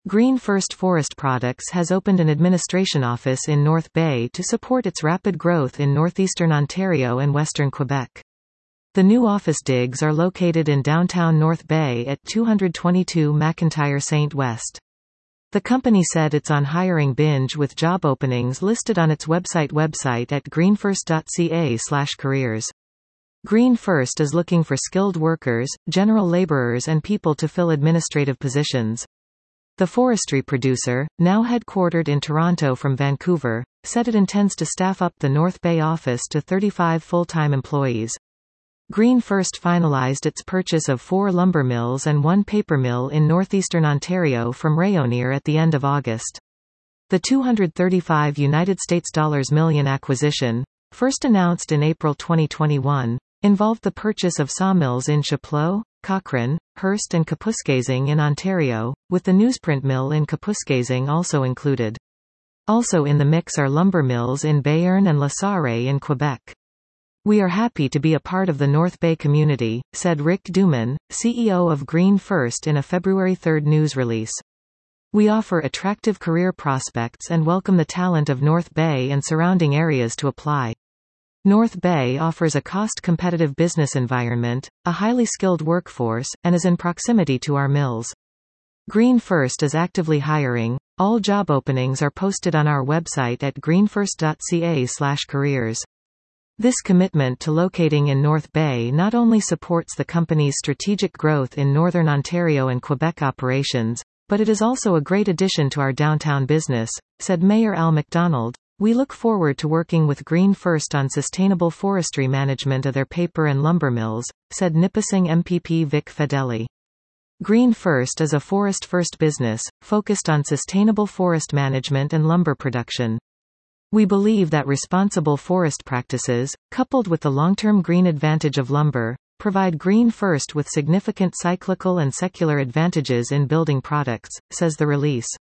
Green First Forest Products has opened an administration office in North Bay to support its rapid growth in northeastern Ontario and western Quebec. The new office digs are located in downtown North Bay at 222 McIntyre St. West. The company said it's on hiring binge with job openings listed on its website at greenfirst.ca/careers. Green First is looking for skilled workers, general laborers and people to fill administrative positions. The forestry producer, now headquartered in Toronto from Vancouver, said it intends to staff up the North Bay office to 35 full-time employees. Green First finalized its purchase of 4 lumber mills and 1 paper mill in northeastern Ontario from Rayonier at the end of August. The $235 million acquisition, first announced in April 2021, involved the purchase of sawmills in Chapleau, Cochrane, Hearst and Kapuskasing in Ontario, with the newsprint mill in Kapuskasing also included. Also in the mix are lumber mills in Béarn and La Sarre in Quebec. "We are happy to be a part of the North Bay community," said Rick Duman, CEO of Green First in a February 3 news release. "We offer attractive career prospects and welcome the talent of North Bay and surrounding areas to apply. North Bay offers a cost-competitive business environment, a highly skilled workforce, and is in proximity to our mills. Green First is actively hiring. All job openings are posted on our website at greenfirst.ca/careers. This commitment to locating in North Bay not only supports the company's strategic growth in Northern Ontario and Quebec operations, but it is also a great addition to our downtown business," said Mayor Al MacDonald. "We look forward to working with Green First on sustainable forestry management of their paper and lumber mills," said Nipissing MPP Vic Fedeli. Green First is a forest-first business, focused on sustainable forest management and lumber production. "We believe that responsible forest practices, coupled with the long-term green advantage of lumber, provide Green First with significant cyclical and secular advantages in building products," says the release.